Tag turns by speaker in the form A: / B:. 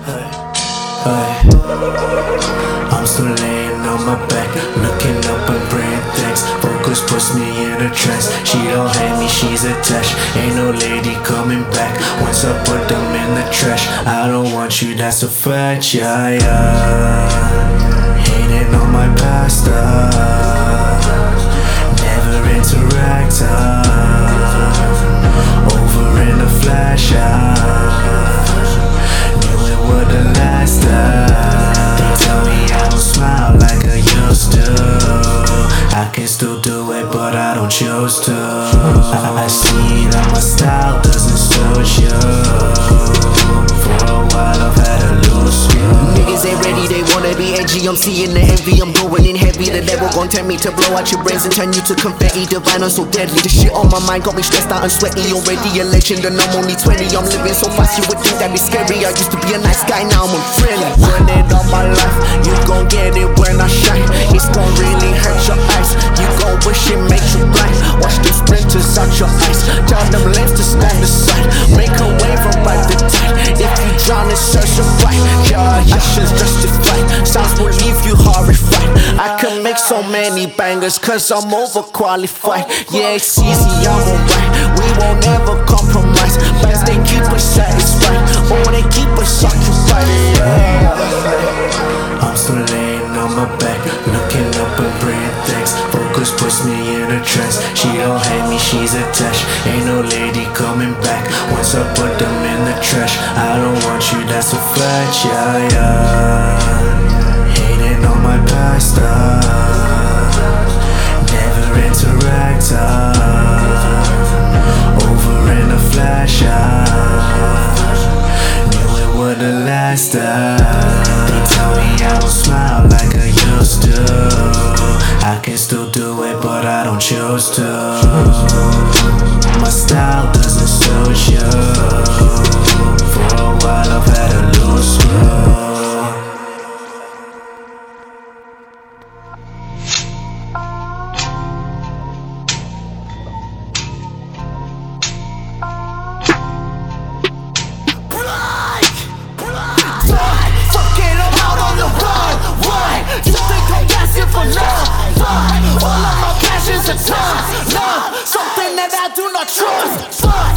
A: I'm still laying on my back, looking up and praying thanks. Focus puts me in a trance. She don't hate me, she's attached. Ain't no lady coming back once I put them in the trash. I don't want you, that's a fact, yeah. Hating on my past, never interact, over in a flash, knew it wouldn't last. They tell me I don't smile like I used to. I can still do it, but I don't choose to. I see that my style doesn't suit you. For a while I've had to lose you.
B: Niggas ain't ready, they wanna be edgy. I'm seeing the envy, I'm going in heavy. The devil gon' tempt me to blow out your brains and turn you to confetti. Divine, I'm so deadly. The shit on my mind got me stressed out and sweaty. Already a legend and I'm only 20. I'm living so fast, you would think that'd be scary. I used to be a nice guy, now I'm unfriendly. Run it on my life, you gon' get it when I shine. It's gon' really hurt your eyes. You gon' wish it makes you blind. Watch the splinters out your eyes. Tell them lens to stand aside. Make a wave and ride the tide. If you drown in search of fight, your actions justified. Sounds will leave you horrified. I can make so many bangers cause I'm overqualified. Yeah, it's easy, I'm alright. We won't ever compromise. Bands, they keep us satisfied. Or they keep us occupied. Yeah.
A: I'm still laying on my back, looking up and praying thanks. Focus puts me in a trance. She don't hate me, she's attached. Ain't no lady coming back once I put them in the trash. I don't want you, that's a fact, yeah. Hating on my past, never interact, over in a flash, knew it wouldn't last. They tell me I don't smile like I used to. I can still do it, but I don't choose to. My style doesn't suit you. For a while I've had to lose you.
B: All of my passions are tough. Love, something that I do not trust.